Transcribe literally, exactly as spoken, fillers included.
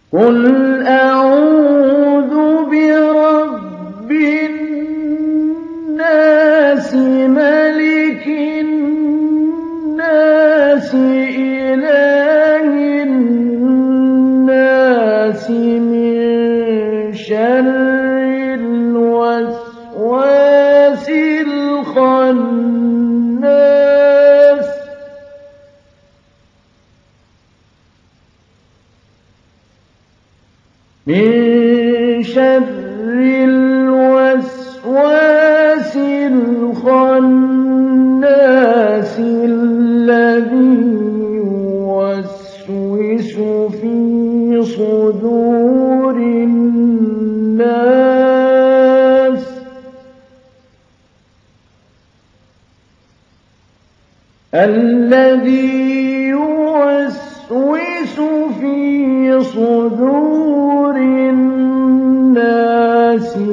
قُلْ أَعُوذُ بِرَبِّ النَّاسِ مَلِكِ النَّاسِ إِلَٰهِ النَّاسِ مِن شَرِّ الْوَسْوَاسِ الْخَنَّاسِ من شر الوسواس الخناس الذي يوسوس في صدور الناس الذي يوسوس في صدور الناس